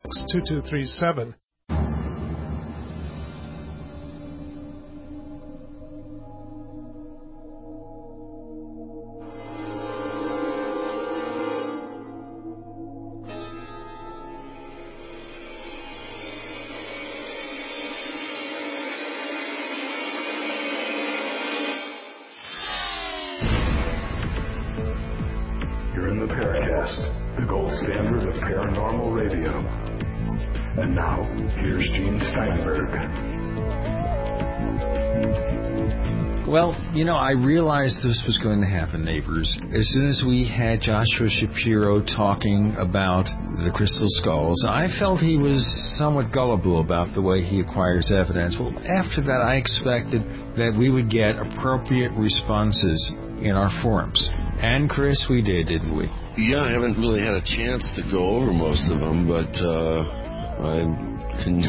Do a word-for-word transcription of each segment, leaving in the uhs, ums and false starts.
two two three seven. You're in the Paracast, the gold standard of paranormal radio. And now, here's Gene Steinberg. Well, you know, I realized this was going to happen, neighbors. As soon as we had Joshua Shapiro talking about the crystal skulls, I felt he was somewhat gullible about the way he acquires evidence. Well, after that, I expected that we would get appropriate responses in our forums. And, Chris, we did, didn't we? Yeah, I haven't really had a chance to go over most of them, but uh, I can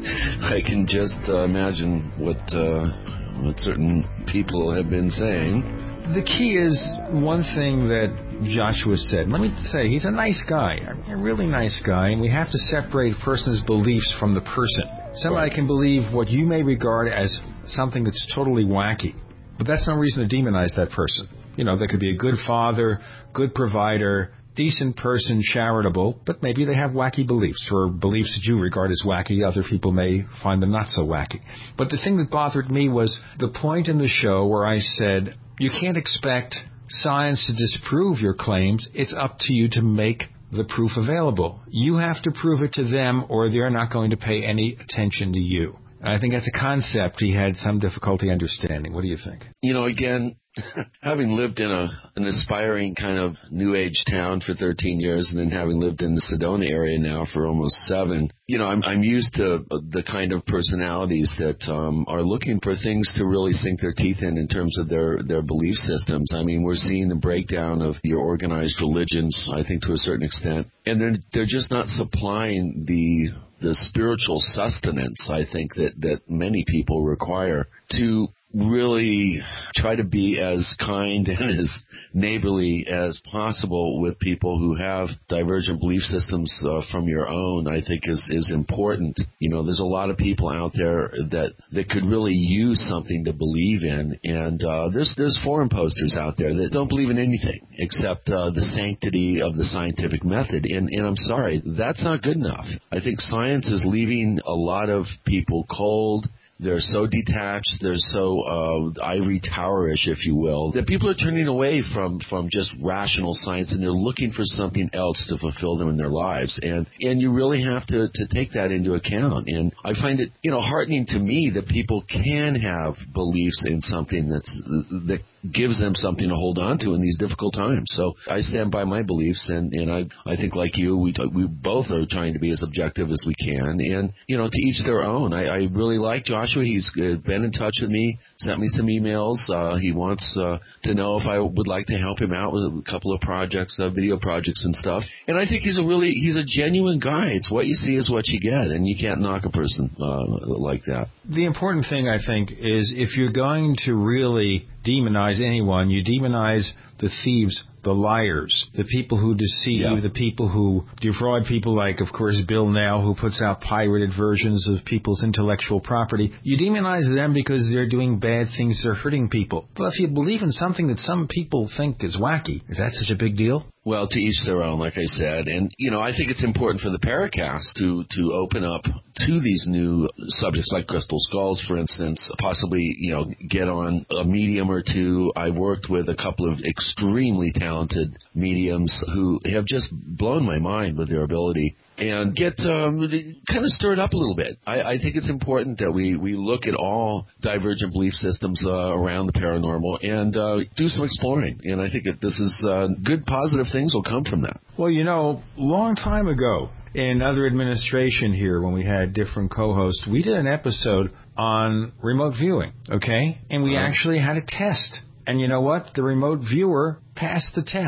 I can just uh, imagine what uh, what certain people have been saying. The key is one thing that Joshua said. Let me say, he's a nice guy, a really nice guy, and we have to separate a person's beliefs from the person. Somebody can believe what you may regard as something that's totally wacky, but that's no reason to demonize that person. You know, they could be a good father, good provider, decent person, charitable, but maybe they have wacky beliefs, or beliefs that you regard as wacky. Other people may find them not so wacky. But the thing that bothered me was the point in the show where I said, you can't expect science to disprove your claims. It's up to you to make the proof available. You have to prove it to them, or they're not going to pay any attention to you. And I think that's a concept he had some difficulty understanding. What do you think? You know, again, having lived in a an aspiring kind of new age town for thirteen years, and then having lived in the Sedona area now for almost seven, you know, I'm I'm used to the kind of personalities that um, are looking for things to really sink their teeth in in terms of their, their belief systems. I mean, we're seeing the breakdown of your organized religions, I think, to a certain extent, and they're they're just not supplying the the spiritual sustenance, I think, that, that many people require to really try to be as kind and as neighborly as possible with people who have divergent belief systems uh, from your own, I think is, is important. You know, there's a lot of people out there that, that could really use something to believe in, and uh, there's, there's forum posters out there that don't believe in anything except uh, the sanctity of the scientific method, and, and I'm sorry, that's not good enough. I think science is leaving a lot of people cold. They're so detached, they're so uh, ivory tower-ish, if you will, that people are turning away from, from just rational science, and they're looking for something else to fulfill them in their lives. And and you really have to, to take that into account. And I find it, you know, heartening to me that people can have beliefs in something that's that gives them something to hold on to in these difficult times. So I stand by my beliefs, and, and I I think, like you, we we both are trying to be as objective as we can. And, you know, to each their own. I, I really like Joshua. He's been in touch with me, sent me some emails. Uh, he wants uh, to know if I would like to help him out with a couple of projects, uh, video projects and stuff. And I think he's a really, he's a genuine guy. It's what you see is what you get, and you can't knock a person uh, like that. The important thing, I think, is if you're going to really demonize anyone, you demonize the thieves, the liars, the people who deceive, yeah. the people who defraud people, like, of course, Bill Now, who puts out pirated versions of people's intellectual property. You demonize them because they're doing bad things, they're hurting people. Well, if you believe in something that some people think is wacky, is that such a big deal? Well, to each their own, like I said. And, you know, I think it's important for the Paracast to, to open up to these new subjects like crystal skulls, for instance, possibly, you know, get on a medium or two. I worked with a couple of extremely talented mediums who have just blown my mind with their ability, and get um, kind of stirred up a little bit. I, I think it's important that we, we look at all divergent belief systems uh, around the paranormal and uh, do some exploring. And I think that this is uh, good, positive things will come from that. Well, you know, long time ago in other administration here, when we had different co-hosts, we did an episode on remote viewing, okay? And we uh-huh. actually had a test. And you know what? The remote viewer passed the test.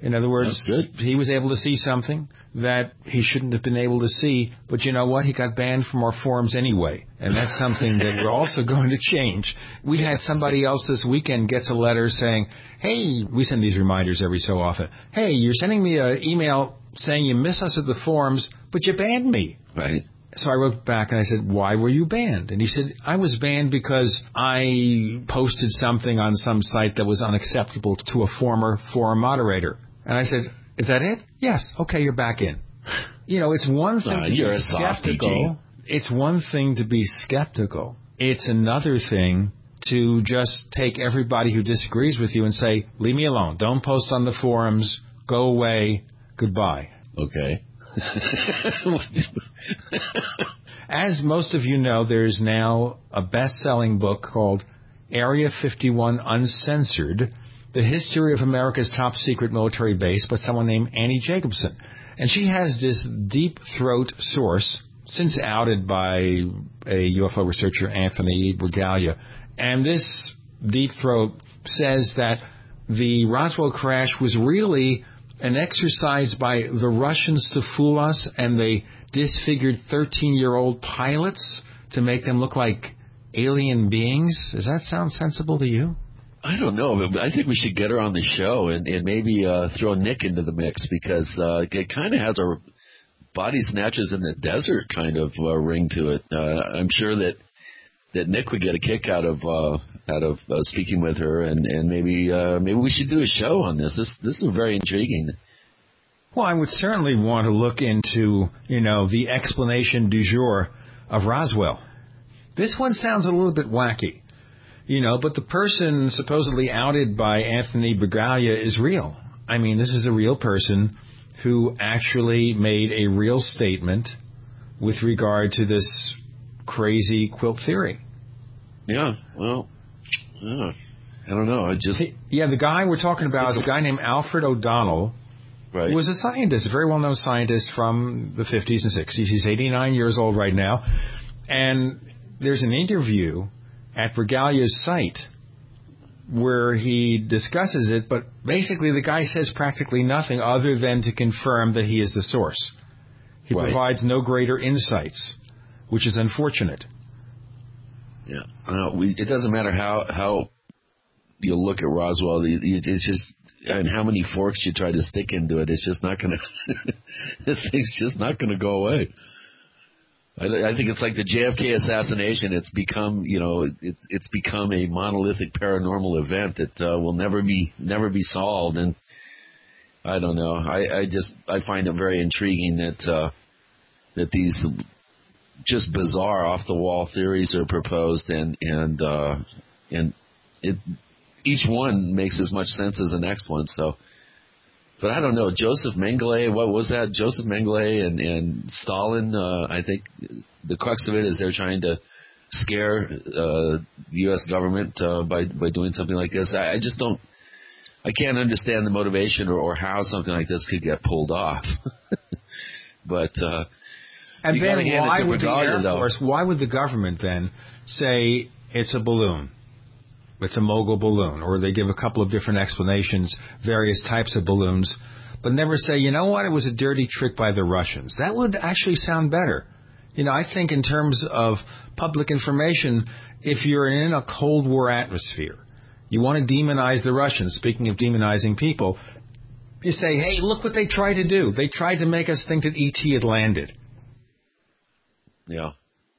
In other words, he was able to see something that he shouldn't have been able to see, but you know what? He got banned from our forums anyway, and that's something that we're also going to change. We had somebody else this weekend gets a letter saying, hey, we send these reminders every so often, hey, you're sending me an email saying you miss us at the forums, but you banned me. Right. So I wrote back and I said, why were you banned? And he said, I was banned because I posted something on some site that was unacceptable to a former forum moderator. And I said, is that it? Yes. Okay, you're back in. You know, it's one thing uh, to you're be a skeptical. It's one thing to be skeptical. It's another thing to just take everybody who disagrees with you and say, leave me alone. Don't post on the forums. Go away. Goodbye. Okay. As most of you know, there's now a best-selling book called Area fifty-one Uncensored, The History of America's Top Secret Military Base by someone named Annie Jacobson. And she has this deep-throat source, since outed by a U F O researcher, Anthony Bragalia. And this deep-throat says that the Roswell crash was really an exercise by the Russians to fool us, and they disfigured thirteen-year-old pilots to make them look like alien beings. Does that sound sensible to you? I don't know, but I think we should get her on the show and, and maybe uh, throw Nick into the mix, because uh, it kind of has a body snatchers in the desert kind of uh, ring to it. Uh, I'm sure that that Nick would get a kick out of uh, out of uh, speaking with her, and and maybe uh, maybe we should do a show on this. This this is very intriguing. Well, I would certainly want to look into, you know, the explanation du jour of Roswell. This one sounds a little bit wacky, you know, but the person supposedly outed by Anthony Bragalia is real. I mean, this is a real person who actually made a real statement with regard to this crazy quilt theory. Yeah, well, yeah, I don't know. I just yeah, the guy we're talking about is a guy named Alfred O'Donnell. Right. He was a scientist, a very well-known scientist from the fifties and sixties. He's eighty-nine years old right now. And there's an interview at Bragalia's site where he discusses it, but basically the guy says practically nothing other than to confirm that he is the source. He right. provides no greater insights, which is unfortunate. Yeah. Uh, we, it doesn't matter how, how you look at Roswell. It's just... and how many forks you try to stick into it, it's just not going to, the thing's just not going to go away. I, I think it's like the J F K assassination. It's become, you know, it, it's become a monolithic paranormal event that uh, will never be, never be solved. And I don't know. I, I just, I find it very intriguing that, uh, that these just bizarre off the wall theories are proposed, and, and, uh, and it, each one makes as much sense as the next one. So, but I don't know. Joseph Mengele, what was that? Joseph Mengele and, and Stalin. Uh, I think the crux of it is they're trying to scare uh, the U S government uh, by by doing something like this. I, I just don't. I can't understand the motivation or, or how something like this could get pulled off. But uh, and then why would the Air Force? Why would the government then say it's a balloon? It's a mogul balloon, or they give a couple of different explanations, various types of balloons, but never say, you know what, it was a dirty trick by the Russians. That would actually sound better. You know, I think in terms of public information, if you're in a Cold War atmosphere, you want to demonize the Russians. Speaking of demonizing people, you say, hey, look what they tried to do. They tried to make us think that E T had landed. Yeah.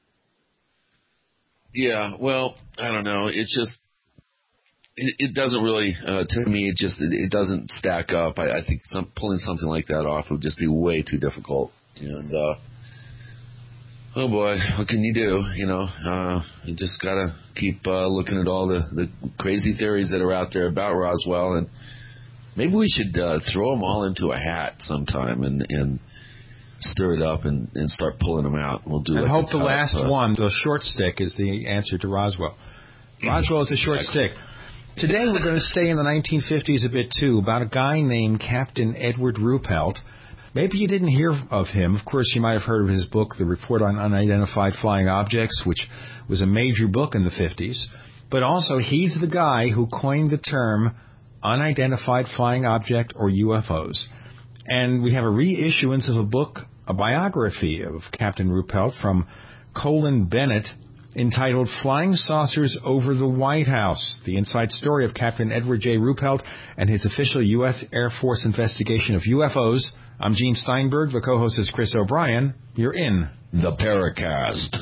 Yeah, well, I don't know. It's just, It, it doesn't really, uh, to me, it just, it, it doesn't stack up. I, I think some, pulling something like that off would just be way too difficult. And, uh, oh boy, what can you do? You know, uh, you just gotta keep, uh, looking at all the, the crazy theories that are out there about Roswell, and maybe we should, uh, throw them all into a hat sometime and, and stir it up and, and start pulling them out. We'll do and like hope the top, last uh, one, the short stick, is the answer to Roswell. Roswell is a short exactly. stick. Today we're going to stay in the nineteen fifties a bit, too, about a guy named Captain Edward Ruppelt. Maybe you didn't hear of him. Of course, you might have heard of his book, The Report on Unidentified Flying Objects, which was a major book in the fifties. But also, he's the guy who coined the term unidentified flying object, or U F Os. And we have a reissuance of a book, a biography of Captain Ruppelt from Colin Bennett, entitled Flying Saucers Over the White House, the inside story of Captain Edward J. Ruppelt and his official U S. Air Force investigation of U F Os. I'm Gene Steinberg. The co-host is Chris O'Brien. You're in The Paracast.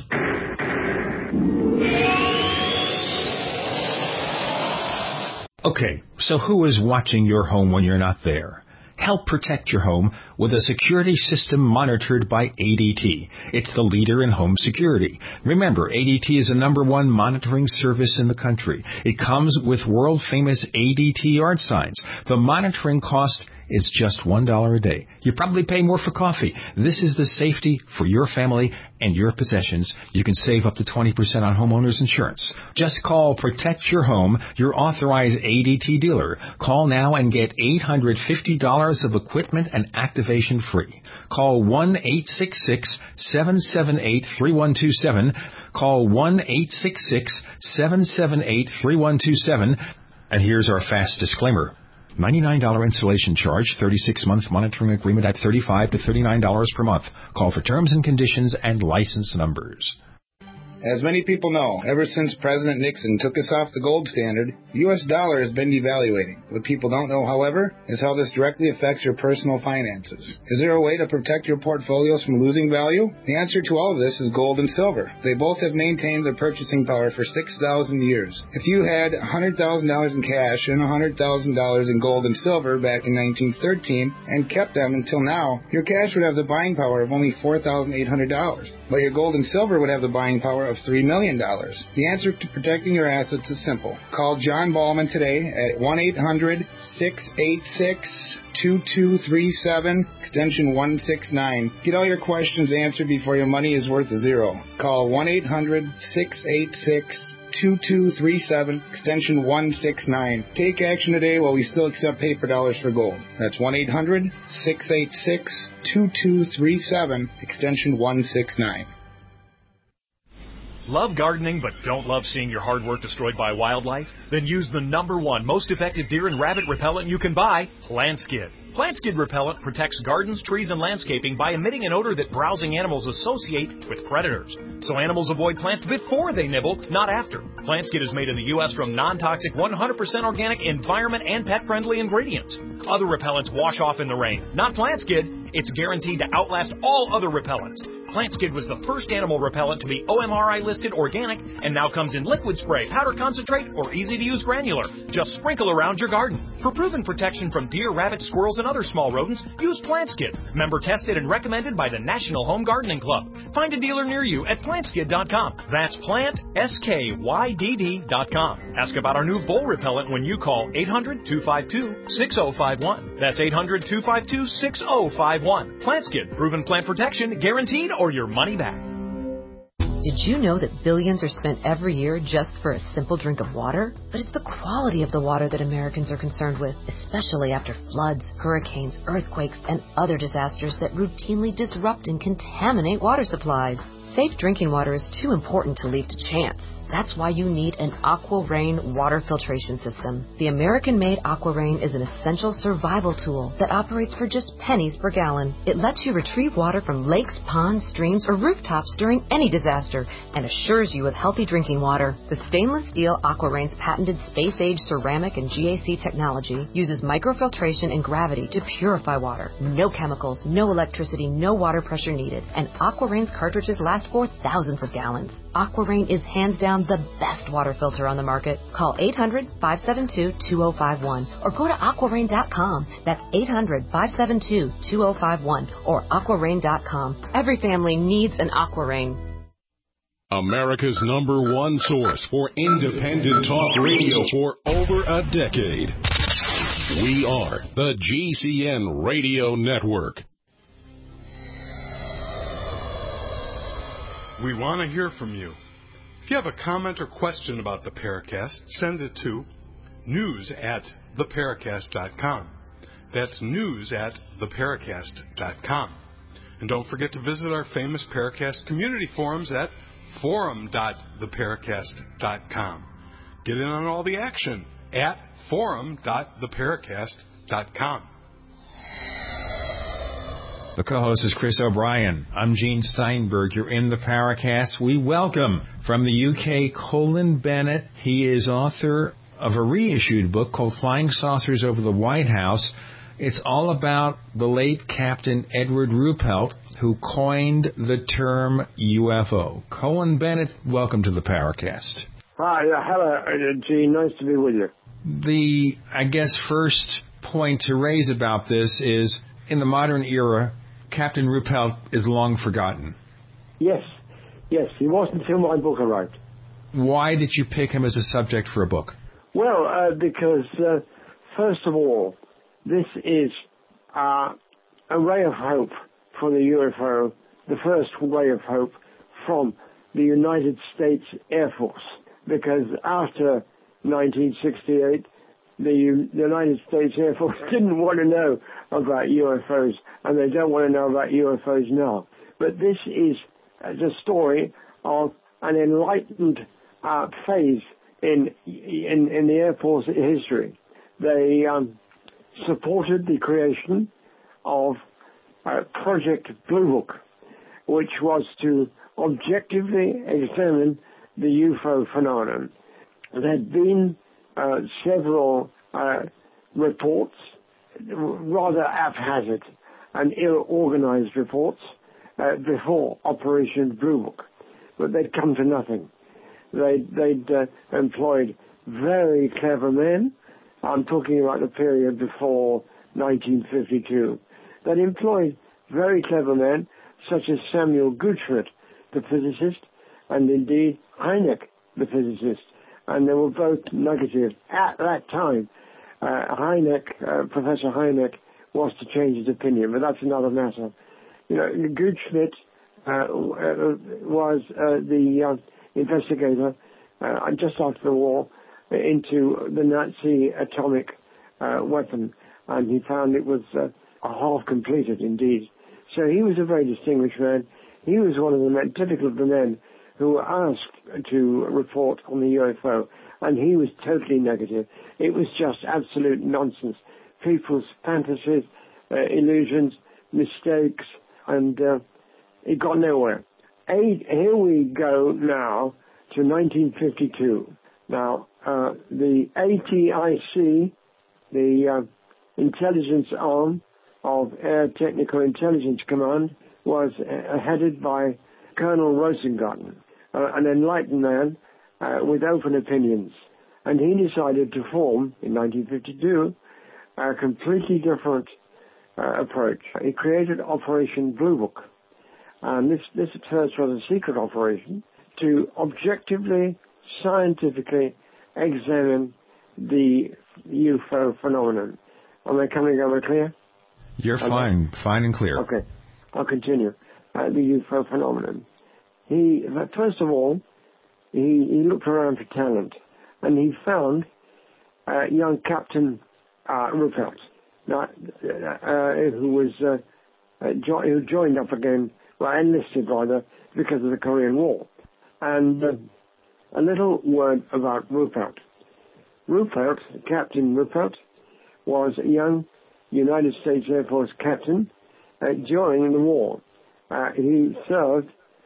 Okay, so who is watching your home when you're not there? Help protect your home with a security system monitored by A D T. It's the leader in home security. Remember, A D T is the number one monitoring service in the country. It comes with world-famous A D T yard signs. The monitoring cost is just one dollar a day. You probably pay more for coffee. This is the safety for your family and your possessions. You can save up to twenty percent on homeowners insurance. Just call Protect Your Home, your authorized A D T dealer. Call now and get eight hundred fifty dollars of equipment and activation free. Call one eight six six, seven seven eight, three one two seven. Call one eight six six, seven seven eight, three one two seven. And here's our fast disclaimer. ninety-nine dollars installation charge, thirty-six month monitoring agreement at thirty-five to thirty-nine dollars per month. Call for terms and conditions and license numbers. As many people know, ever since President Nixon took us off the gold standard, the U S dollar has been devaluating. What people don't know, however, is how this directly affects your personal finances. Is there a way to protect your portfolios from losing value? The answer to all of this is gold and silver. They both have maintained their purchasing power for six thousand years. If you had one hundred thousand dollars in cash and one hundred thousand dollars in gold and silver back in nineteen thirteen and kept them until now, your cash would have the buying power of only four thousand eight hundred dollars, but your gold and silver would have the buying power of three million dollars. The answer to protecting your assets is simple. Call John Ballman today at one eight hundred, six eight six, two two three seven, extension one six nine. Get all your questions answered before your money is worth a zero. Call one eight hundred, six eight six, two two three seven, extension one six nine. Take action today while we still accept paper dollars for gold. That's one eight hundred, six eight six, two two three seven, extension one six nine. Love gardening but don't love seeing your hard work destroyed by wildlife? Then use the number one most effective deer and rabbit repellent you can buy, PlantSkid. PlantSkid repellent protects gardens, trees, and landscaping by emitting an odor that browsing animals associate with predators. So animals avoid plants before they nibble, not after. PlantSkid is made in the U S from non-toxic, one hundred percent organic, environment, and pet-friendly ingredients. Other repellents wash off in the rain. Not PlantSkid. It's guaranteed to outlast all other repellents. PlantSkid was the first animal repellent to be O M R I listed organic and now comes in liquid spray, powder concentrate, or easy-to-use granular. Just sprinkle around your garden. For proven protection from deer, rabbits, squirrels, and other small rodents, use PlantSkid. Member tested and recommended by the National Home Gardening Club. Find a dealer near you at plant skid dot com. That's plant, S K Y D D dot com. Ask about our new vole repellent when you call eight hundred, two five two, six oh five one. That's eight hundred, two five two, six oh five one. PlantSkid. Proven plant protection, guaranteed, or your money back. Did you know that billions are spent every year just for a simple drink of water? But it's the quality of the water that Americans are concerned with, especially after floods, hurricanes, earthquakes, and other disasters that routinely disrupt and contaminate water supplies. Safe drinking water is too important to leave to chance. That's why you need an AquaRain water filtration system. The American-made AquaRain is an essential survival tool that operates for just pennies per gallon. It lets you retrieve water from lakes, ponds, streams, or rooftops during any disaster and assures you of healthy drinking water. The stainless steel AquaRain's patented space-age ceramic and G A C technology uses microfiltration and gravity to purify water. No chemicals, no electricity, no water pressure needed, and AquaRain's cartridges last for thousands of gallons. AquaRain is hands down the best water filter on the market. Call eight hundred, five seven two, two oh five one or go to aqua rain dot com. That's eight hundred, five seven two, two oh five one or aqua rain dot com. Every family needs an AquaRain. America's number one source for independent talk radio for over a decade. We are the G C N Radio Network. We want to hear from you. If you have a comment or question about the Paracast, send it to news at the paracast dot com. That's news at the paracast dot com. And don't forget to visit our famous Paracast community forums at forum dot the paracast dot com. Get in on all the action at forum dot the paracast dot com. The co-host is Chris O'Brien. I'm Gene Steinberg. You're in the Paracast. We welcome from the U K Colin Bennett. He is author of a reissued book called Flying Saucers Over the White House. It's all about the late Captain Edward Ruppelt, who coined the term U F O. Colin Bennett, welcome to the Paracast. Hi, uh, hello, uh, Gene. Nice to be with you. The, I guess, first point to raise about this is, in the modern era, Captain Ruppelt is long forgotten. Yes, yes, he wasn't until my book arrived. Why did you pick him as a subject for a book? Well, uh, because, uh, first of all, this is uh, a ray of hope for the U F O, the first ray of hope from the United States Air Force. Because after nineteen sixty-eight, the U- United States Air Force didn't want to know about U F Os, and they don't want to know about U F Os now. But this is uh, the story of an enlightened uh, phase in, in in the Air Force history. They um, supported the creation of uh, Project Blue Book, which was to objectively examine the U F O phenomenon. There had been uh, several uh, reports, rather haphazard and ill-organized reports, uh, before Operation Blue Book, but they'd come to nothing. They'd, they'd uh, employed very clever men. I'm talking about the period before nineteen fifty-two. They'd employed very clever men, such as Samuel Gutschmidt, the physicist, and indeed Hynek, the physicist, and they were both negative. At that time, uh, Hynek, uh, Professor Hynek, was to change his opinion, but that's another matter. You know, Gutschmidt uh, was uh, the uh, investigator uh, just after the war into the Nazi atomic uh, weapon, and he found it was uh, half completed indeed. So he was a very distinguished man. He was one of the men, typical of the men who were asked to report on the U F O, and he was totally negative. It was just absolute nonsense. People's fantasies, uh, illusions, mistakes, and uh, it got nowhere. Eight, here we go now to nineteen fifty-two. Now, uh, the A T I C, the uh, intelligence arm of Air Technical Intelligence Command, was uh, headed by Colonel Rosengarten, uh, an enlightened man uh, with open opinions. And he decided to form, in nineteen fifty-two, a completely different uh, approach. He created Operation Blue Book. And this, this at first was a secret operation to objectively, scientifically examine the U F O phenomenon. Am I coming over clear? You're okay. fine, fine and clear. Okay, I'll continue. Uh, the U F O phenomenon. He, first of all, he, he looked around for talent, and he found uh, young Captain uh, Ruppelt, now, uh, who was uh, uh, jo- who joined up again, well, enlisted rather, because of the Korean War. And uh, a little word about Ruppelt. Ruppelt, Captain Ruppelt, was a young United States Air Force captain uh, during the war. Uh, he served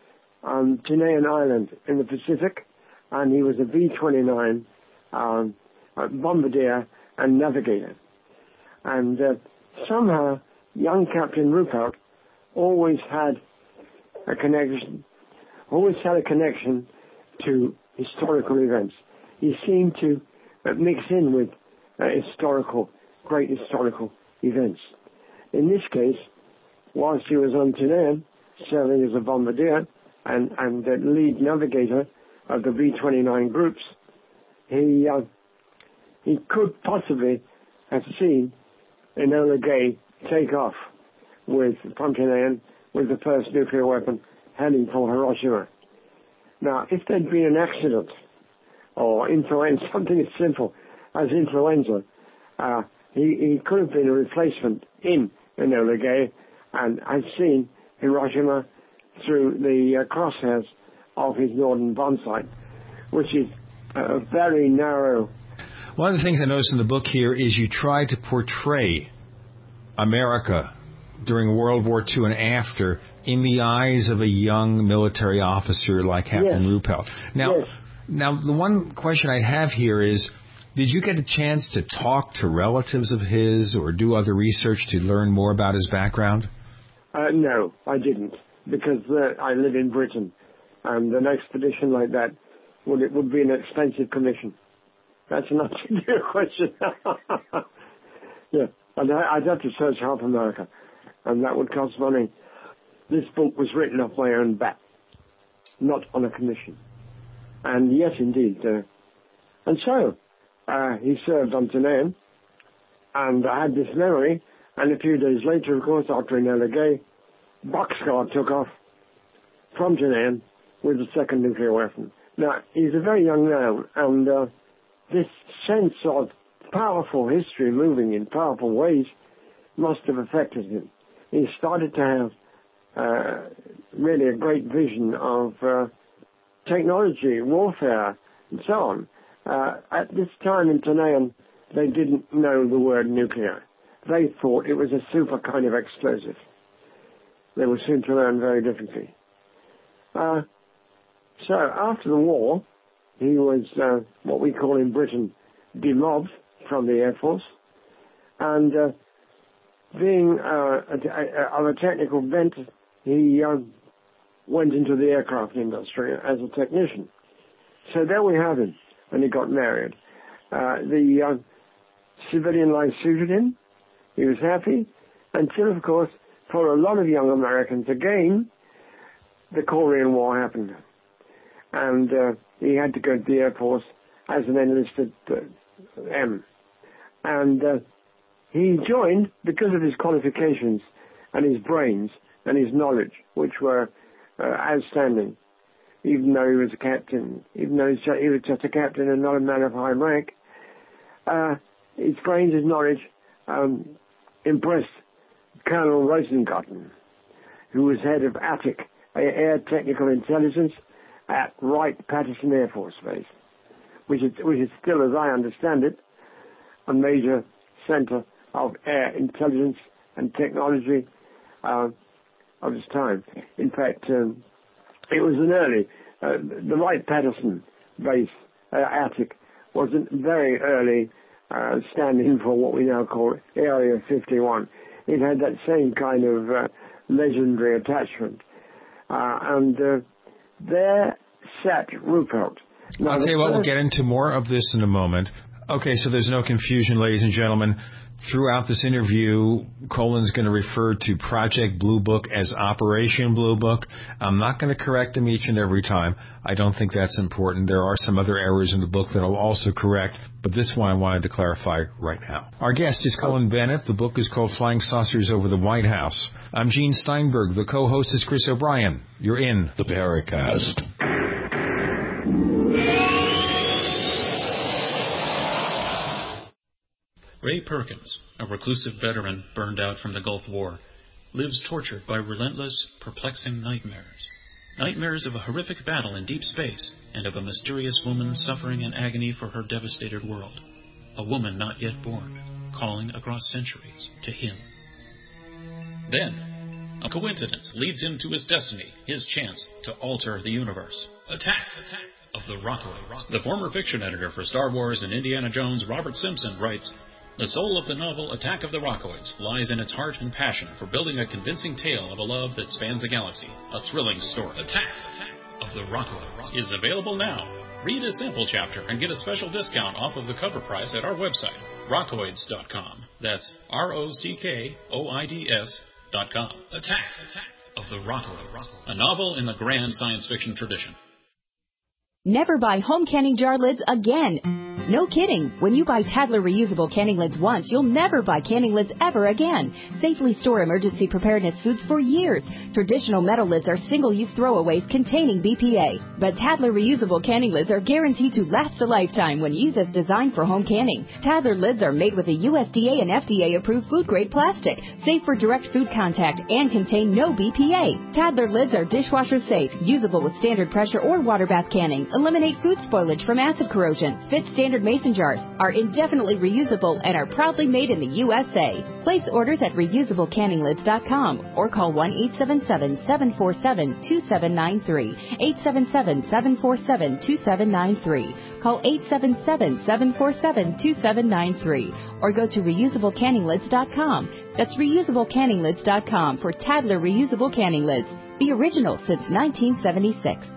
on Chilean Island in the Pacific, and he was a B twenty-nine um, bombardier and navigator. And uh, somehow, young Captain Ruppelt always had a connection, always had a connection to historical events. He seemed to uh, mix in with uh, historical, great historical events. In this case, whilst he was on Chilean, serving as a bombardier and, and the lead navigator of the B twenty-nine groups, he uh, he could possibly have seen Enola Gay take off with from Chilean with the first nuclear weapon heading for Hiroshima. Now, if there'd been an accident or influenza, something as simple as influenza, uh, he, he could have been a replacement in Enola Gay and had seen Hiroshima through the uh, crosshairs of his northern bomb sight, which is a very narrow One of the things I noticed in the book here is you try to portray America during World War Two and after in the eyes of a young military officer like Captain yes. Ruppelt. Now, yes. now, the one question I have here is, did you get a chance to talk to relatives of his or do other research to learn more about his background? Uh, no, I didn't, because uh, I live in Britain, and an expedition like that would it would be an expensive commission. That's an answer to your question. yeah, and I, I'd have to search half America, and that would cost money. This book was written off my own bat, not on a commission. And yes, indeed. Uh, and so, uh, he served on Tinian, and I had this memory, and a few days later, of course, after Enola Gay, Boxcar took off from Tinian with the second nuclear weapon. Now, he's a very young man, and uh, this sense of powerful history moving in powerful ways must have affected him. He started to have uh, really a great vision of uh, technology, warfare, and so on. Uh, at this time in Tinian, they didn't know the word nuclear. They thought it was a super kind of explosive. They were soon to learn very differently. Uh, so after the war, he was uh, what we call in Britain demobbed from the Air Force, and uh, being uh, a, a, of a technical bent, he uh, went into the aircraft industry as a technician. So there we have him, and he got married. Uh, the uh, civilian life suited him. He was happy until, of course, for a lot of young Americans, again, the Korean War happened. And uh, he had to go to the Air Force as an enlisted uh, M. And uh, he joined because of his qualifications and his brains and his knowledge, which were uh, outstanding, even though he was a captain, even though he was just a captain and not a man of high rank. Uh, his brains, his knowledge, um, impressed Colonel Rosengarten, who was head of A T I C, Air Technical Intelligence, at Wright-Patterson Air Force Base, which is, which is still, as I understand it, a major center of air intelligence and technology uh, of its time. In fact, um, it was an early, uh, the Wright-Patterson base, uh, A T I C, was a very early uh, stand-in for what we now call Area fifty-one. It had that same kind of uh, legendary attachment. Uh, and uh, there sat Ruppelt. Now, I'll tell you what, we'll get into more of this in a moment. Okay, so there's no confusion, ladies and gentlemen. Throughout this interview, Colin's going to refer to Project Blue Book as Operation Blue Book. I'm not going to correct him each and every time. I don't think that's important. There are some other errors in the book that I'll also correct, but this one I wanted to clarify right now. Our guest is Colin Bennett. The book is called Flying Saucers Over the White House. I'm Gene Steinberg. The co-host is Chris O'Brien. You're in The Paracast. Ray Perkins, a reclusive veteran burned out from the Gulf War, lives tortured by relentless, perplexing nightmares. Nightmares of a horrific battle in deep space and of a mysterious woman suffering in agony for her devastated world. A woman not yet born, calling across centuries to him. Then, a coincidence leads him to his destiny, his chance to alter the universe. Attack! Attack! Of the Rockoids. The former fiction editor for Star Wars and Indiana Jones, Robert Simpson, writes, "The soul of the novel Attack of the Rockoids lies in its heart and passion for building a convincing tale of a love that spans the galaxy. A thrilling story. Attack, Attack of the Rockoids is available now. Read a sample chapter and get a special discount off of the cover price at our website, rockoids dot com. That's R O C K O I D S dot com. Attack, Attack of the Rockoids, a novel in the grand science fiction tradition." Never buy home canning jar lids again. No kidding. When you buy Tadler reusable canning lids once, you'll never buy canning lids ever again. Safely store emergency preparedness foods for years. Traditional metal lids are single-use throwaways containing B P A. But Tadler reusable canning lids are guaranteed to last a lifetime when used as designed for home canning. Tadler lids are made with a U S D A and F D A-approved food-grade plastic, safe for direct food contact, and contain no B P A. Tadler lids are dishwasher safe, usable with standard pressure or water bath canning, eliminate food spoilage from acid corrosion, fit standard standard mason jars, are indefinitely reusable, and are proudly made in the U S A. Place orders at reusable canning lids dot com or call one eight seven seven, seven four seven, two seven nine three, eight seven seven, seven four seven, two seven nine three. Call eight seven seven, seven four seven, two seven nine three or go to reusable canning lids dot com. That's reusable canning lids dot com for Tadler reusable canning lids, the original since nineteen seventy-six.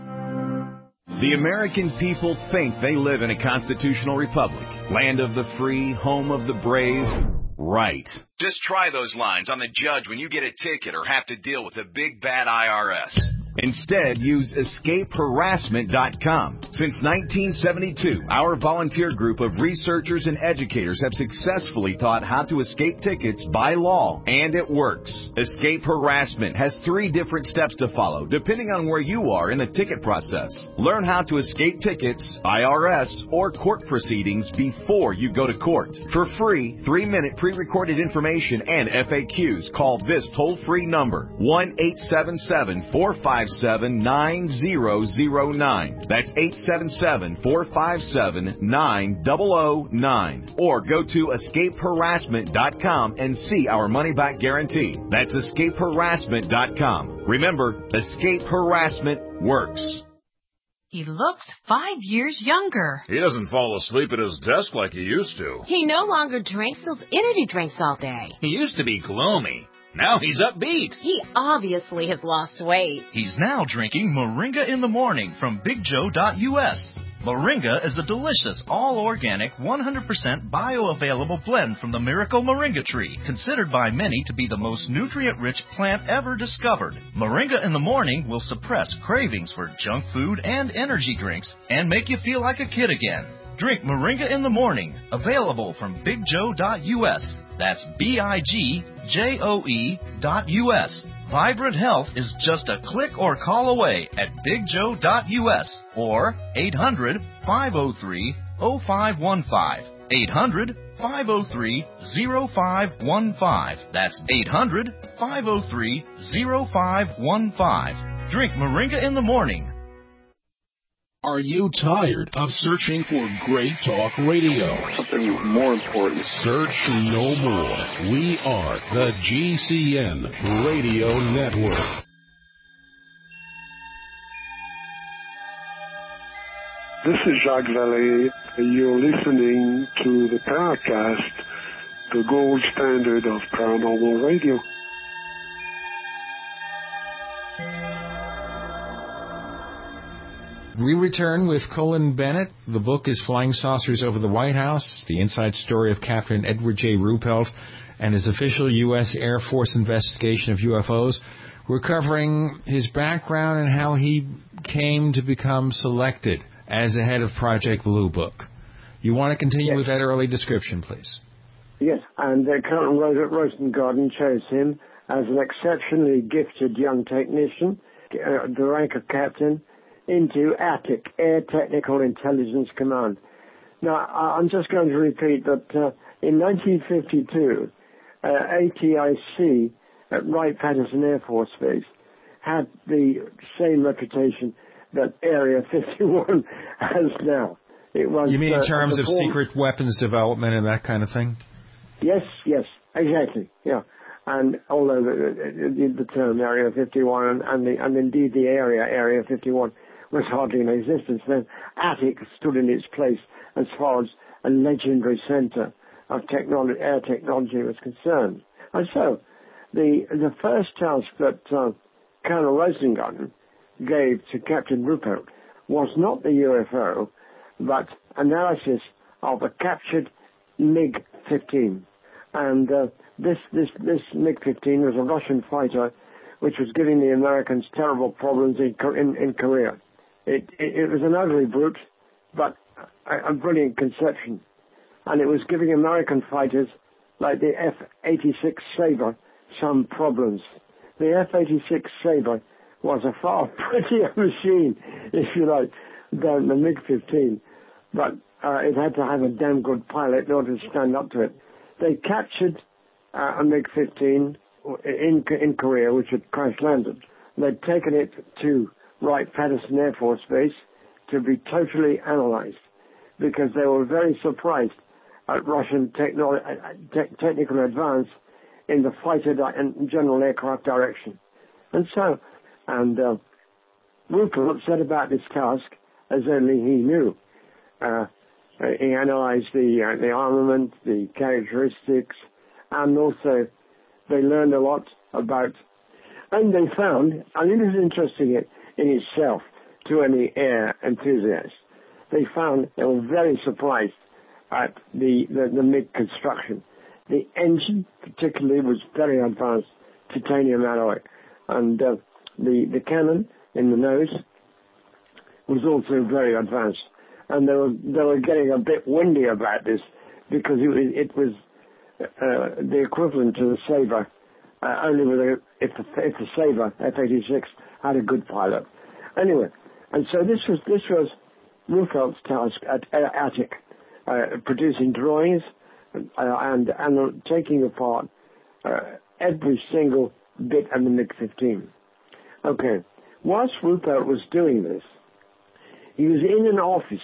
The American people think they live in a constitutional republic, land of the free, home of the brave. Right. Just try those lines on the judge when you get a ticket or have to deal with a big bad I R S. Instead, use escape harassment dot com. Since nineteen seventy-two, our volunteer group of researchers and educators have successfully taught how to escape tickets by law, and it works. Escape Harassment has three different steps to follow, depending on where you are in the ticket process. Learn how to escape tickets, I R S, or court proceedings before you go to court. For free, three-minute pre-recorded information and F A Qs, call this toll-free number, one eight seven seven, four five seven, nine zero zero nine. That's eight seven seven, four five seven, nine zero zero nine. Or go to escape harassment dot com and see our money-back guarantee. That's escape harassment dot com. Remember, Escape Harassment works. He looks five years younger. He doesn't fall asleep at his desk like he used to. He no longer drinks those energy drinks all day. He used to be gloomy. Now he's upbeat. He obviously has lost weight. He's now drinking Moringa in the Morning from Big Joe dot U S. Moringa is a delicious, all-organic, one hundred percent bioavailable blend from the miracle moringa tree, considered by many to be the most nutrient-rich plant ever discovered. Moringa in the Morning will suppress cravings for junk food and energy drinks and make you feel like a kid again. Drink Moringa in the Morning, available from Big Joe dot U S. That's B I G J O E dot U S. Vibrant Health is just a click or call away at Big Joe dot U S or eight hundred, five oh three, oh five one five. eight hundred, five oh three, oh five one five. That's eight hundred, five oh three, oh five one five. Drink Moringa in the Morning. Are you tired of searching for great talk radio? Something more important. Search no more. We are the G C N Radio Network. This is Jacques Vallée. You're listening to the Paracast, the gold standard of paranormal radio. We return with Colin Bennett. The book is Flying Saucers Over the White House, the inside story of Captain Edward J. Ruppelt and his official U S Air Force investigation of U F Os. We're covering his background and how he came to become selected as the head of Project Blue Book. You want to continue yes. with that early description, please? Yes, and uh, Colonel Rosengarten chose him as an exceptionally gifted young technician, uh, the rank of captain, into A T I C, Air Technical Intelligence Command. Now, I'm just going to repeat that uh, in nineteen fifty-two, uh, A T I C at Wright-Patterson Air Force Base had the same reputation that Area fifty-one has now. It was. You mean in uh, terms of form- secret weapons development and that kind of thing? Yes, yes, exactly, yeah. And although the, the, the term Area fifty-one and, and, the, and indeed the area, Area fifty-one, was hardly in existence then, A T I C stood in its place as far as a legendary center of technology, air technology was concerned. And so, the the first task that uh, Colonel Rosengarten gave to Captain Ruppelt was not the U F O, but analysis of a captured MiG fifteen. And uh, this, this, this MiG fifteen was a Russian fighter which was giving the Americans terrible problems in, in, in Korea. It, it, it was an ugly brute, but a, a brilliant conception. And it was giving American fighters, like the F eighty-six Sabre, some problems. The F eighty-six Sabre was a far prettier machine, if you like, than the MiG fifteen. But uh, it had to have a damn good pilot in order to stand up to it. They captured uh, a MiG fifteen in, in Korea, which had crash-landed. They'd taken it to Wright-Patterson Air Force Base to be totally analyzed. because they were very surprised at Russian technolo- te- technical advance in the fighter di- and general aircraft direction. And so, and uh, Ruppelt set about this task as only he knew. Uh, he analyzed the, uh, the armament, the characteristics, and also they learned a lot about, and they found, and it is interesting in itself to any air enthusiast, they found, they were very surprised at the, the, the MiG construction. The engine, particularly, was very advanced titanium alloy, and uh, the the cannon in the nose was also very advanced. And they were they were getting a bit windy about this because it, it was uh, the equivalent to the Sabre, uh, only with a, if the if the Sabre F eighty-six had a good pilot. Anyway, and so this was this was Rupfelt's task at uh, Attic, uh, producing drawings uh, and and taking apart uh, every single bit of the MiG fifteen. Okay, whilst Ruppelt was doing this, he was in an office.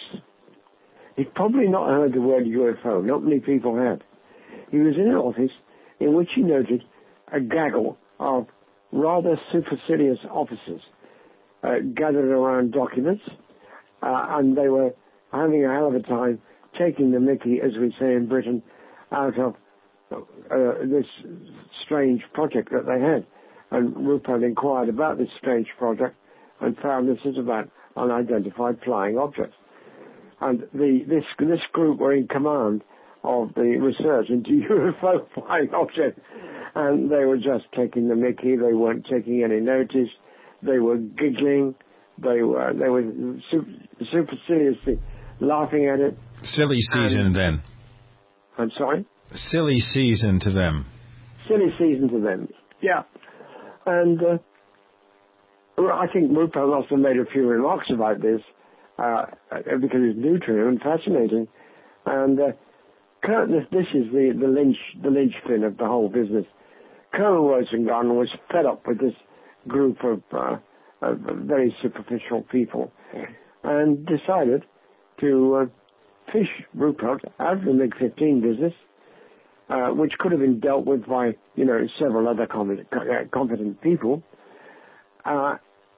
He'd probably not heard the word U F O. Not many people had. He was in an office in which he noted a gaggle of rather supercilious officers uh, gathered around documents, uh, and they were having a hell of a time taking the mickey, as we say in Britain, out of uh, this strange project that they had. And Ruppelt inquired about this strange project and found this is about unidentified flying objects. And the, this, this group were in command of the research into U F O flying objects. And they were just taking the mickey. They weren't taking any notice. They were giggling. They were, they were super, superciliously laughing at it. Silly season and, then. I'm sorry? Silly season to them. Silly season to them, yeah. And uh, I think Ruppelt must have made a few remarks about this uh, because it's new to him and fascinating. And uh, this, this is the, the lynch the linchpin of the whole business. Colonel Rosengarten was fed up with this group of, uh, of very superficial people and decided to uh, fish Ruppelt out of the MiG fifteen business, uh, which could have been dealt with by, you know, several other competent, uh, competent people, uh,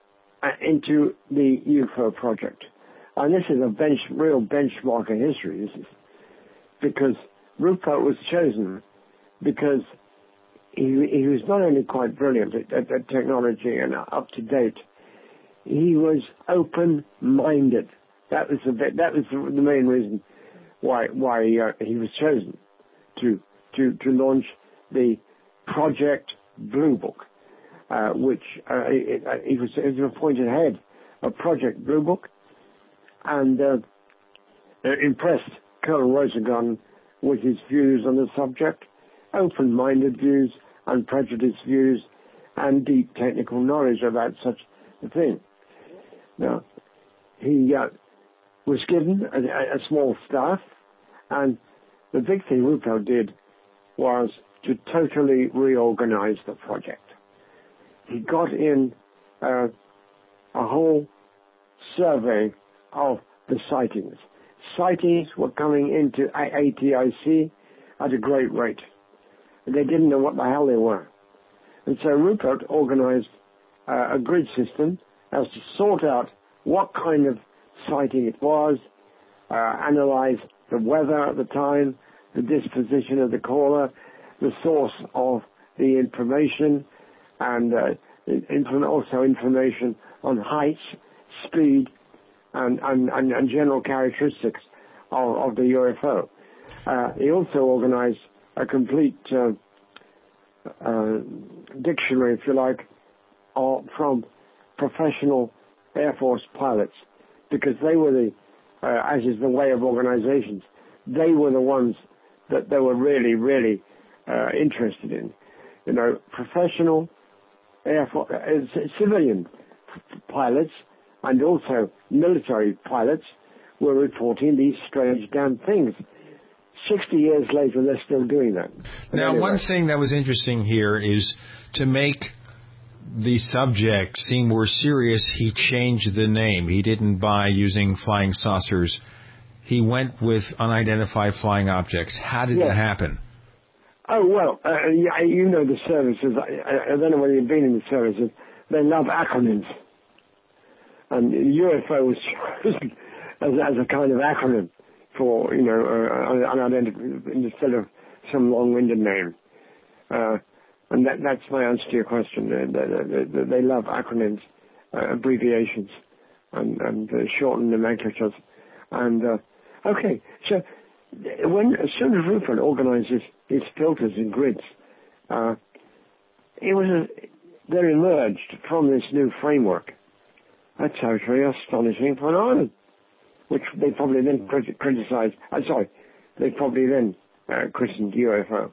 into the U F O project. And this is a bench, real benchmark in history, this is, because Ruppelt was chosen because he, he was not only quite brilliant at, at, at technology and up to date, he was open-minded. That was the that was the main reason why why uh, he was chosen to to to launch the Project Blue Book, uh, which uh, it, it, he was, he was appointed head of Project Blue Book, and uh, impressed Colonel Rosengarten with his views on the subject, open-minded views, unprejudiced views, and deep technical knowledge about such a thing. Now, he uh, was given a, a small staff, and the big thing Ruppelt did was to totally reorganize the project. He got in uh, a whole survey of the sightings. Sightings were coming into A T I C at a great rate. They didn't know what the hell they were. And so Ruppelt organized uh, a grid system as to sort out what kind of sighting it was, uh, analyze the weather at the time, the disposition of the caller, the source of the information, and uh, inform- also information on height, speed, and, and, and, and general characteristics of, of the U F O. Uh, he also organized a complete uh, uh, dictionary, if you like, uh, from professional Air Force pilots, because they were the, uh, as is the way of organizations, they were the ones that they were really, really uh, interested in. You know, professional Air Force, uh, civilian pilots and also military pilots were reporting these strange damn things. Sixty years later, they're still doing that. But now, anyway. One thing that was interesting here is to make the subject seem more serious, he changed the name. He didn't, by using flying saucers, he went with unidentified flying objects. How did yeah. that happen? Oh, well, uh, yeah, you know the services. I, I don't know whether you've been in the services. They love acronyms. And U F O was chosen as, as a kind of acronym for, you know, uh, unidentified, instead of some long-winded name. Uh, and that, that's my answer to your question. They, they, they, they love acronyms, uh, abbreviations, and, and uh, shortened nomenclatures. And, uh, okay, so when, as soon as Rupert organized his, his filters and grids, uh, it was a, there emerged from this new framework a totally astonishing phenomenon, which they probably then crit- criticized. I'm sorry, they probably then uh, christened U F O.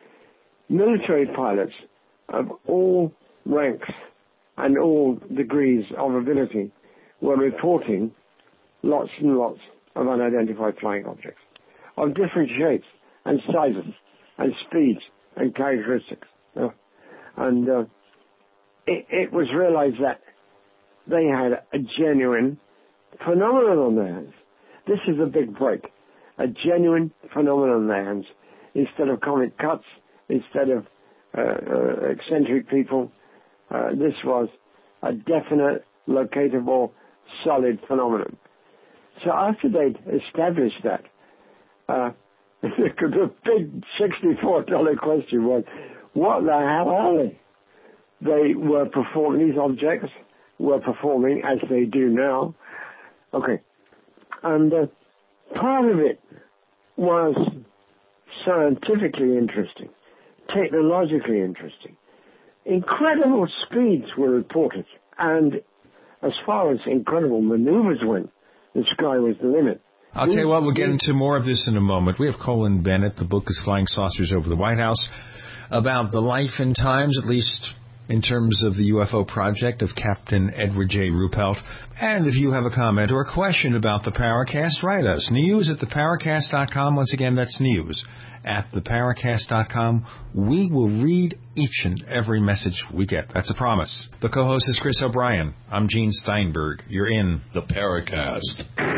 Military pilots of all ranks and all degrees of ability were reporting lots and lots of unidentified flying objects of different shapes and sizes and speeds and characteristics. Uh, and uh, it, it was realized that they had a genuine phenomenon on their hands. This is a big break. A genuine phenomenon on their hands. Instead of comic cuts, instead of uh, uh, eccentric people, uh, this was a definite, locatable, solid phenomenon. So after they'd established that, uh, the big sixty-four dollar question was, what the hell are they? They were performing, these objects were performing, as they do now. Okay. And uh, part of it was scientifically interesting, technologically interesting. Incredible speeds were reported, and as far as incredible maneuvers went, the sky was the limit. I'll tell you what, we'll get into more of this in a moment. We have Colin Bennett. The book is Flying Saucers Over the White House, about the life and times, at least in terms of the U F O project, of Captain Edward J. Ruppelt. And if you have a comment or a question about the Paracast, write us. News at the paracast dot com. Once again, that's news at the paracast dot com. We will read each and every message we get. That's a promise. The co-host is Chris O'Brien. I'm Gene Steinberg. You're in the Paracast.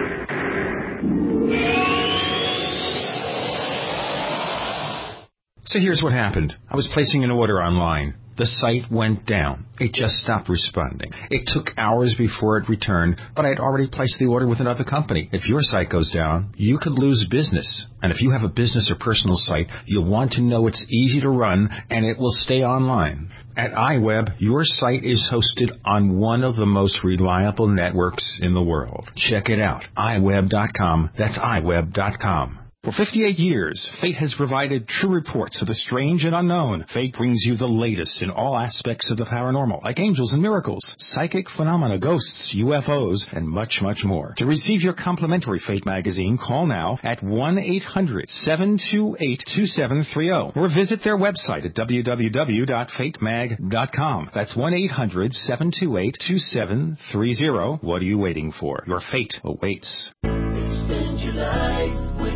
So here's what happened. I was placing an order online. The site went down. It just stopped responding. It took hours before it returned, but I had already placed the order with another company. If your site goes down, you could lose business. And if you have a business or personal site, you'll want to know it's easy to run and it will stay online. At iWeb, your site is hosted on one of the most reliable networks in the world. Check it out. i web dot com. That's i web dot com. For fifty-eight years, Fate has provided true reports of the strange and unknown. Fate brings you the latest in all aspects of the paranormal, like angels and miracles, psychic phenomena, ghosts, U F Os, and much, much more. To receive your complimentary Fate magazine, call now at one eight hundred seven two eight two seven three zero or visit their website at w w w dot fate mag dot com. That's one eight hundred seven two eight two seven three zero. What are you waiting for? Your fate awaits. Extend your life with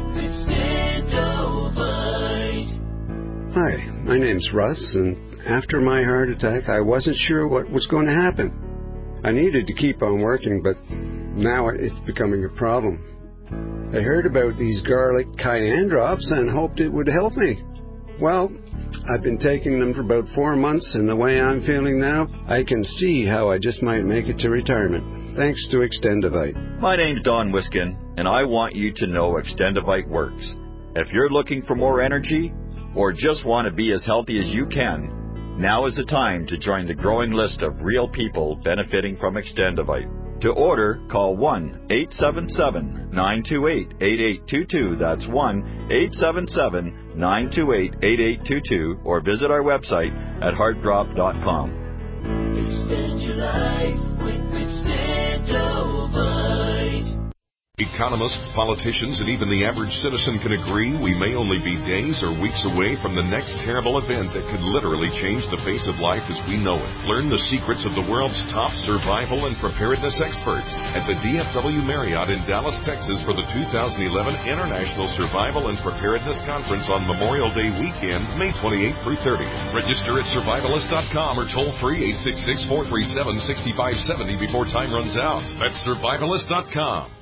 Hi, my name's Russ, and after my heart attack, I wasn't sure what was going to happen. I needed to keep on working, but now it's becoming a problem. I heard about these garlic cayenne drops and hoped it would help me. Well, I've been taking them for about four months, and the way I'm feeling now, I can see how I just might make it to retirement, thanks to Extendivite. My name's Don Wiskin, and I want you to know Extendivite works. If you're looking for more energy, or just want to be as healthy as you can, now is the time to join the growing list of real people benefiting from Extendivite. To order, call one eight seven seven nine two eight eight eight two two. That's one eight seven seven nine two eight eight eight two two, or visit our website at heartdrop dot com. Extend your life with Extendivite. Economists, politicians, and even the average citizen can agree we may only be days or weeks away from the next terrible event that could literally change the face of life as we know it. Learn the secrets of the world's top survival and preparedness experts at the D F W Marriott in Dallas, Texas for the two thousand eleven International Survival and Preparedness Conference on Memorial Day weekend, May twenty-eighth through thirtieth. Register at survivalist dot com or toll free eight six six, four three seven, six five seven zero before time runs out. That's survivalist dot com.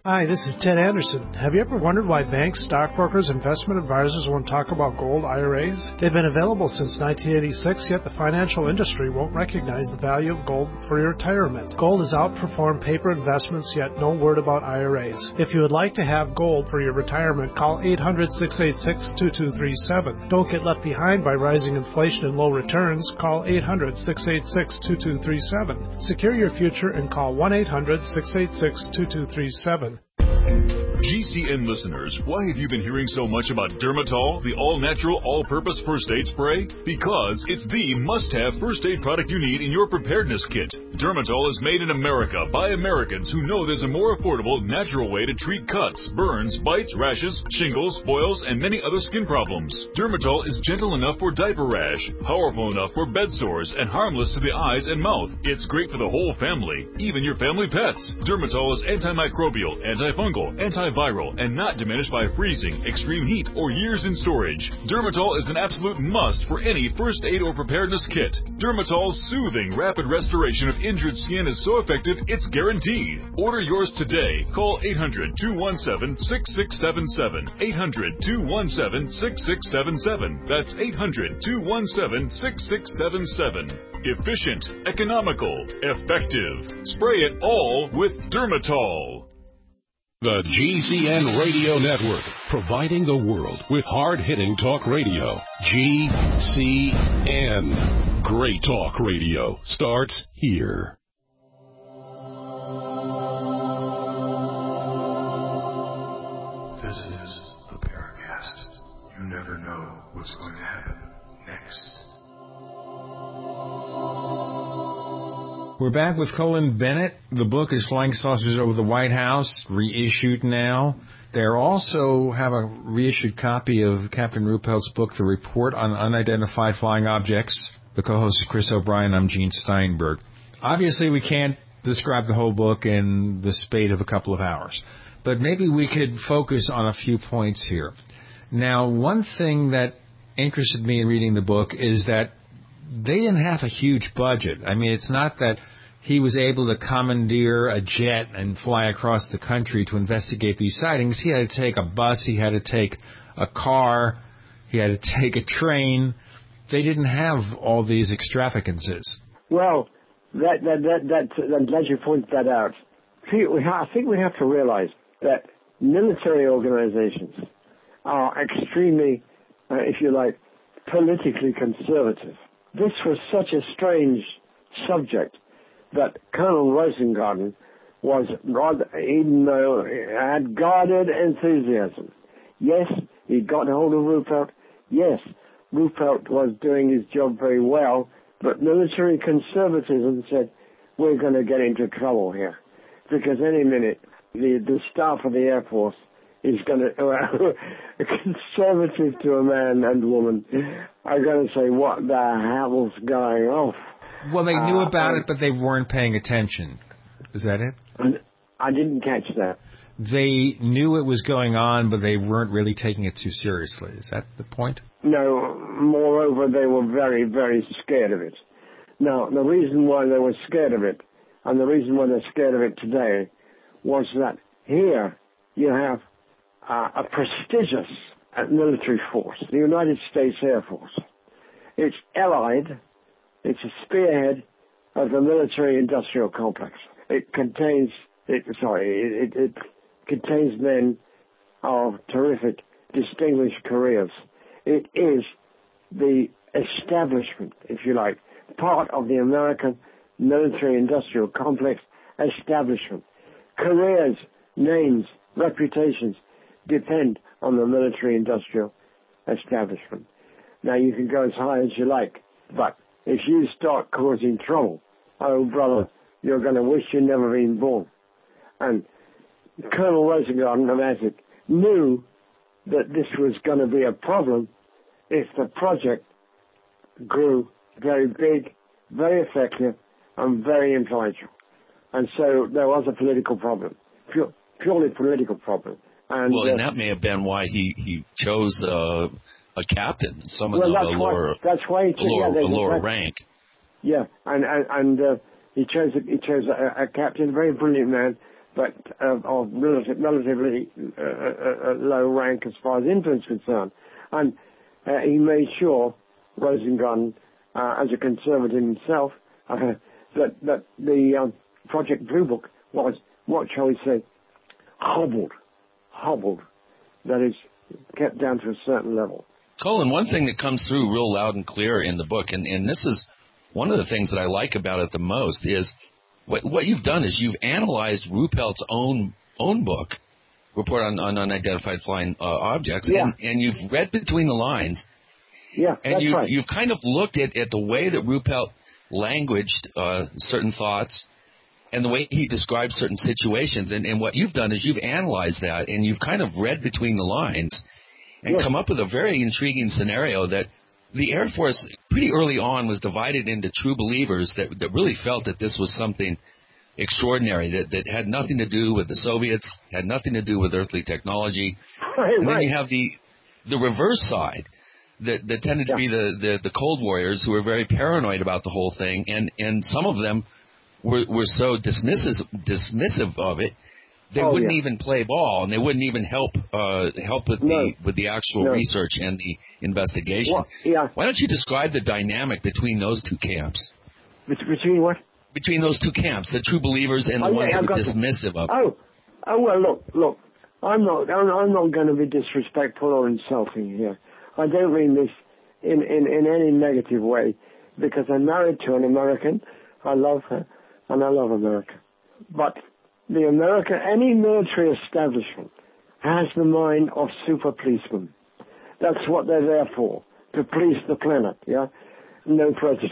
Hi, this is Ted Anderson. Have you ever wondered why banks, stockbrokers, investment advisors won't talk about gold I R As? They've been available since nineteen eighty-six, yet the financial industry won't recognize the value of gold for your retirement. Gold has outperformed paper investments, yet no word about I R As. If you would like to have gold for your retirement, call eight hundred, six eight six, two two three seven. Don't get left behind by rising inflation and low returns. Call eight hundred, six eight six, two two three seven. Secure your future and call one eight hundred, six eight six, two two three seven. G C N listeners, why have you been hearing so much about Dermatol, the all-natural, all-purpose first aid spray? Because it's the must-have first aid product you need in your preparedness kit. Dermatol is made in America by Americans who know there's a more affordable, natural way to treat cuts, burns, bites, rashes, shingles, boils, and many other skin problems. Dermatol is gentle enough for diaper rash, powerful enough for bed sores, and harmless to the eyes and mouth. It's great for the whole family, even your family pets. Dermatol is antimicrobial, antifungal, antiviral, and not diminished by freezing, extreme heat, or years in storage. Dermatol is an absolute must for any first aid or preparedness kit. Dermatol's soothing, rapid restoration of injured skin is so effective, it's guaranteed. Order yours today. Call eight hundred, two one seven, six six seven seven. eight hundred, two one seven, six six seven seven. That's eight hundred, two one seven, six six seven seven. Efficient, economical, effective. Spray it all with Dermatol. The G C N Radio Network, providing the world with hard-hitting talk radio. G C N. Great talk radio starts here. This is the Paracast. You never know what's going to happen next. We're back with Colin Bennett. The book is Flying Saucers Over the White House, reissued now. They also have a reissued copy of Captain Ruppelt's book, The Report on Unidentified Flying Objects. The co-host is Chris O'Brien. I'm Gene Steinberg. Obviously, we can't describe the whole book in the spate of a couple of hours, but maybe we could focus on a few points here. Now, one thing that interested me in reading the book is that they didn't have a huge budget. I mean, it's not that he was able to commandeer a jet and fly across the country to investigate these sightings. He had to take a bus, he had to take a car, he had to take a train. They didn't have all these extravagances. Well, that, that, that, that, I'm glad you pointed that out. I think we have to realize that military organizations are extremely, uh, if you like, politically conservative. This was such a strange subject that Colonel Rosengarten was rather, even though he had guarded enthusiasm. Yes, he got hold of Ruppelt. Yes, Ruppelt was doing his job very well, but military conservatism said, we're going to get into trouble here. Because any minute, the, the staff of the Air Force is going to, well, conservative to a man and woman, are going to say, what the hell's going on? Well, they knew uh, about it, but they weren't paying attention. Is that it? I didn't catch that. They knew it was going on, but they weren't really taking it too seriously. Is that the point? No, moreover, they were very, very scared of it. Now, the reason why they were scared of it, and the reason why they're scared of it today, was that here you have Uh, a prestigious military force, the United States Air Force. It's allied, it's a spearhead of the military-industrial complex. It contains, it, sorry, it, it contains men of terrific, distinguished careers. It is the establishment, if you like, part of the American military-industrial complex establishment. Careers, names, reputations, depend on the military-industrial establishment. Now, you can go as high as you like, but if you start causing trouble, oh, brother, you're going to wish you'd never been born. And Colonel Rosengarten of ASIC knew that this was going to be a problem if the project grew very big, very effective, and very influential. And so there was a political problem, pure, purely political problem. And, well, and uh, that may have been why he, he chose uh, a captain, someone well, of a lower, why, that's why he chose, lower, yeah, a lower that's, rank. Yeah, and and, and uh, he chose a, he chose a, a captain, a very brilliant man, but uh, of relative, relatively uh, uh, low rank as far as influence is concerned. And uh, he made sure, Rosengarten, uh, as a conservative himself, uh, that, that the um, Project Blue Book was, what shall we say, hobbled, hobbled, that is, kept down to a certain level. Colin, one thing that comes through real loud and clear in the book, and, and this is one of the things that I like about it the most, is what, what you've done is you've analyzed Ruppelt's own own book, Report on, on Unidentified Flying uh, Objects, yeah. and, and you've read between the lines. Yeah, and that's you, right. you've kind of looked at, at the way that Ruppelt languaged uh, certain thoughts and the way he describes certain situations. And, and what you've done is you've analyzed that, and you've kind of read between the lines and yes. come up with a very intriguing scenario that the Air Force pretty early on was divided into true believers that, that really felt that this was something extraordinary, that, that had nothing to do with the Soviets, had nothing to do with earthly technology. Right, and then right. you have the the reverse side that, that tended yeah. to be the, the, the Cold Warriors, who were very paranoid about the whole thing, and, and some of them were, were so dismissive, dismissive of it, they oh, wouldn't yeah. even play ball, and they wouldn't even help uh, help with no. the with the actual no. research and the investigation. Well, yeah. Why don't you describe the dynamic between those two camps? Between what? Between those two camps, the true believers and the oh, ones yeah, that were to... dismissive of it. Oh, oh well, look, look. I'm not, I'm, I'm not going to be disrespectful or insulting here. I don't mean this in, in, in any negative way, because I'm married to an American. I love her, and I love America. But the America, any military establishment has the mind of super policemen. That's what they're there for, to police the planet, yeah? No prejudice.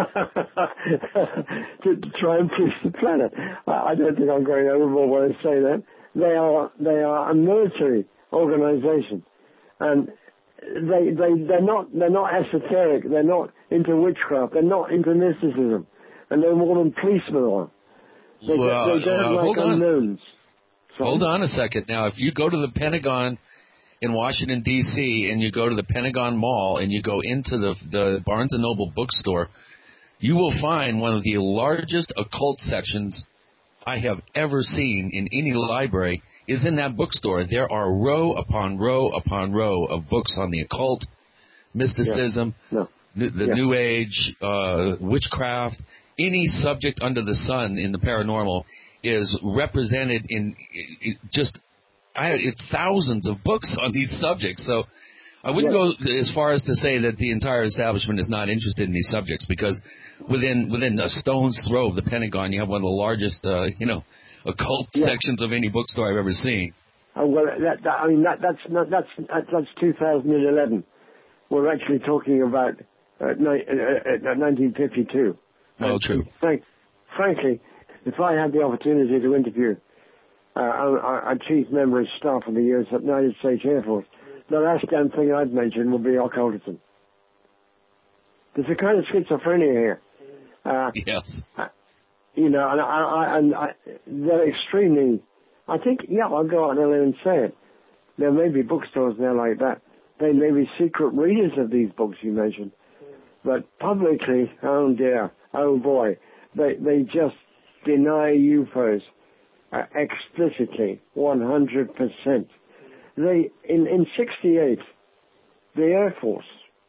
to, to try and police the planet. I, I don't think I'm going overboard when I say that. They are, they are a military organization. And they, they, they're not, they're not esoteric. They're not into witchcraft. They're not into mysticism. And they're more than policemen are. They, well, they don't uh, like hold unknowns. On. Hold on a second. Now, if you go to the Pentagon in Washington, D C, and you go to the Pentagon Mall and you go into the, the Barnes and Noble bookstore, you will find one of the largest occult sections I have ever seen in any library is in that bookstore. There are row upon row upon row of books on the occult, mysticism, yeah. no. the yeah. New Age, uh, witchcraft. Any subject under the sun in the paranormal is represented in just I, it's thousands of books on these subjects. So I wouldn't yeah. go as far as to say that the entire establishment is not interested in these subjects, because within within a stone's throw of the Pentagon, you have one of the largest, uh, you know, occult yeah. sections of any bookstore I've ever seen. Oh, well, that, that, I mean, that, that's not, that's that's two thousand eleven. We're actually talking about uh, ni- uh, uh, nineteen fifty-two. Oh, and, true. Frank, frankly, if I had the opportunity to interview uh, a, a chief member of staff of the U S United States Air Force, the last damn thing I'd mention would be occultism. There's a kind of schizophrenia here. Uh, yes. Uh, you know, and, I, I, and I, they're extremely. I think, yeah, I'll go out there and say it. There may be bookstores there like that. They may be secret readers of these books you mentioned. But publicly, oh dear, oh boy, they they just deny U F Os uh, explicitly, one hundred percent. They in in sixty-eight, the Air Force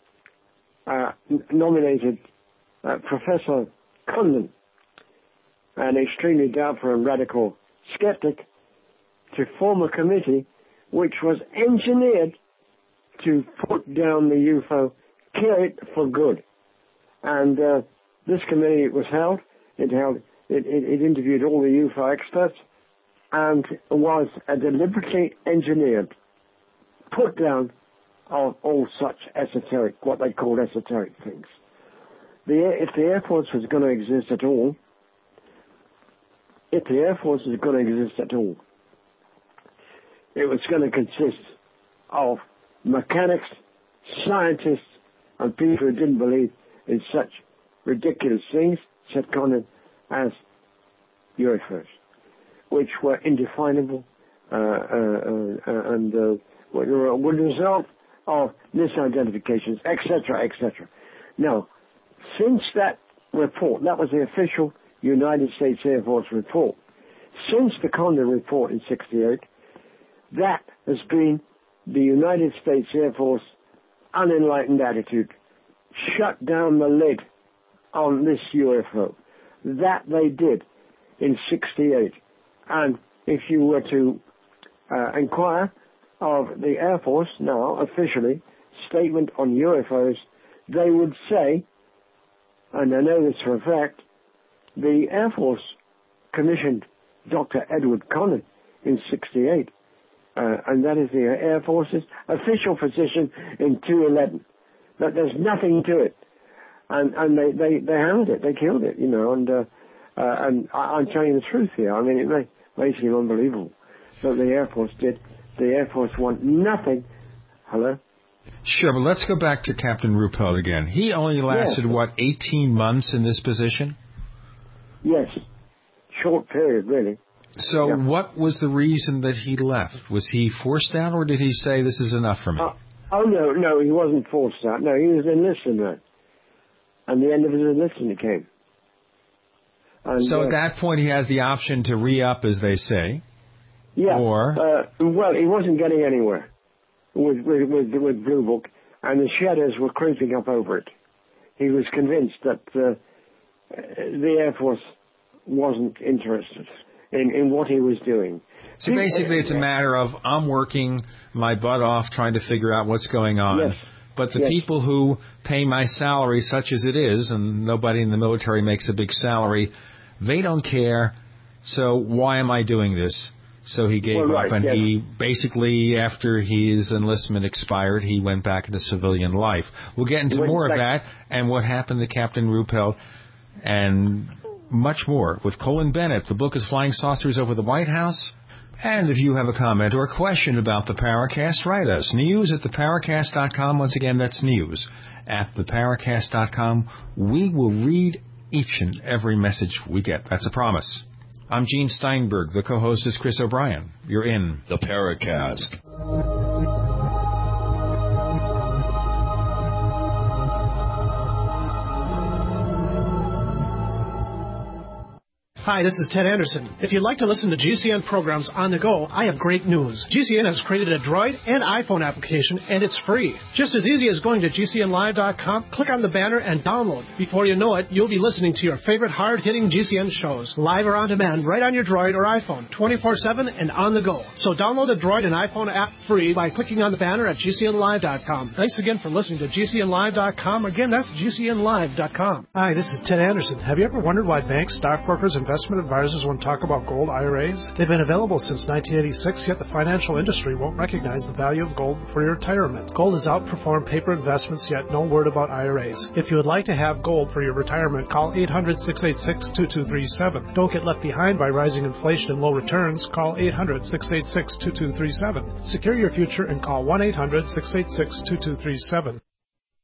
uh, n- nominated uh, Professor Condon, an extremely doubtful and radical skeptic, to form a committee which was engineered to put down the U F O, kill it for good. And uh, this committee was held. It held. It, it, it interviewed all the U F O experts, and was a deliberately engineered put down of all such esoteric, what they called esoteric things. The, if the Air Force was going to exist at all, if the Air Force was going to exist at all, it was going to consist of mechanics, scientists, and people who didn't believe in such ridiculous things, said Condon, as U F Os, which were indefinable uh, uh, uh, and uh, would result of misidentifications, et cetera, et cetera. Now, since that report, that was the official United States Air Force report, since the Condon Report in sixty-eight, that has been the United States Air Force unenlightened attitude. Shut down the lid on this U F O. That they did in sixty-eight. And if you were to uh, inquire of the Air Force now, officially, statement on U F Os, they would say, and I know this for a fact, the Air Force commissioned Doctor Edward Condon in sixty-eight, uh, and that is the Air Force's official position in two eleven. That there's nothing to it, and and they they they hammered it, they killed it, you know, and uh, uh, and I, I'm telling you the truth here. I mean, it may may seem unbelievable that the Air Force did. The Air Force want nothing. Hello. Sure, but let's go back to Captain Ruppelt again. He only lasted, yes. what, eighteen months in this position? Yes. Short period, really. So yeah. What was the reason that he left? Was he forced out, or did he say, this is enough for me? Uh, oh, no, no, he wasn't forced out. No, he was enlisted then. And the end of his enlistment came. And, so uh, at that point, he has the option to re-up, as they say. Yeah. Or... Uh, well, he wasn't getting anywhere with, with, with, with Blue Book, and the shadows were creeping up over it. He was convinced that uh, the Air Force wasn't interested in, in what he was doing. So basically it's a matter of, I'm working my butt off trying to figure out what's going on. Yes. But the yes. people who pay my salary, such as it is, and nobody in the military makes a big salary, they don't care, so why am I doing this? So he gave well, up, right, and yes. he basically, after his enlistment expired, he went back into civilian life. We'll get into more back. of that and what happened to Captain Ruppelt and much more with Colin Bennett. The book is Flying Saucers Over the White House. And if you have a comment or a question about the Paracast, write us. News at the paracast dot com. Once again, that's news at the paracast dot com. We will read each and every message we get. That's a promise. I'm Gene Steinberg. The co-host is Chris O'Brien. You're in the Paracast. Hi, this is Ted Anderson. If you'd like to listen to G C N programs on the go, I have great news. G C N has created a Droid and iPhone application, and it's free. Just as easy as going to G C N live dot com, click on the banner, and download. Before you know it, you'll be listening to your favorite hard-hitting G C N shows, live or on demand, right on your Droid or iPhone, twenty-four seven and on the go. So download the Droid and iPhone app free by clicking on the banner at G C N live dot com. Thanks again for listening to G C N live dot com. Again, that's G C N live dot com. Hi, this is Ted Anderson. Have you ever wondered why banks, stockbrokers, investment advisors won't talk about gold I R As? They've been available since nineteen eighty-six, yet the financial industry won't recognize the value of gold for your retirement. Gold has outperformed paper investments, yet no word about I R As. If you would like to have gold for your retirement, call eight hundred, six eight six, two two three seven. Don't get left behind by rising inflation and low returns. Call eight hundred, six eight six, two two three seven. Secure your future and call one eight hundred, six eight six, two two three seven.